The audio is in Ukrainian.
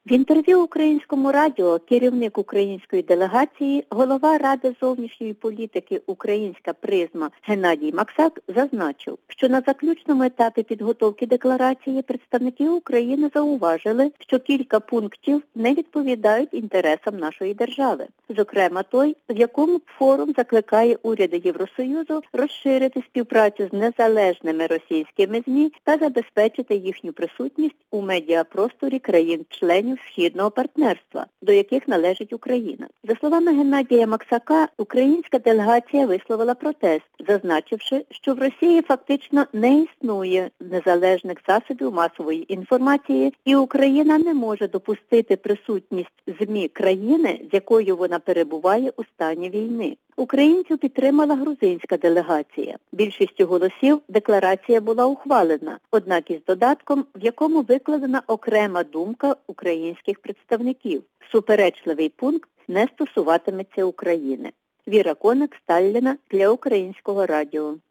В інтерв'ю Українському радіо керівник української делегації, голова Ради зовнішньої політики «Українська призма» Геннадій Максак зазначив, що на заключному етапі підготовки декларації представники України зауважили, що кілька пунктів не відповідають інтересам нашої держави. Зокрема той, в якому форум закликає уряди Євросоюзу розширити співпрацю з незалежними російськими ЗМІ та забезпечити їхню присутність у медіапросторі країн-членів Східного партнерства, до яких належить Україна. За словами Геннадія Максака, українська делегація висловила протест, зазначивши, що в Росії фактично не існує незалежних засобів масової інформації, і Україна не може допустити присутність ЗМІ країни, з якою вона перебуває у стані війни. Українців підтримала грузинська делегація. Більшістю голосів декларація була ухвалена, однак із додатком, в якому викладена окрема думка українських представників. Суперечливий пункт не стосуватиметься України. Віра Коник, Сталіна для Українського радіо.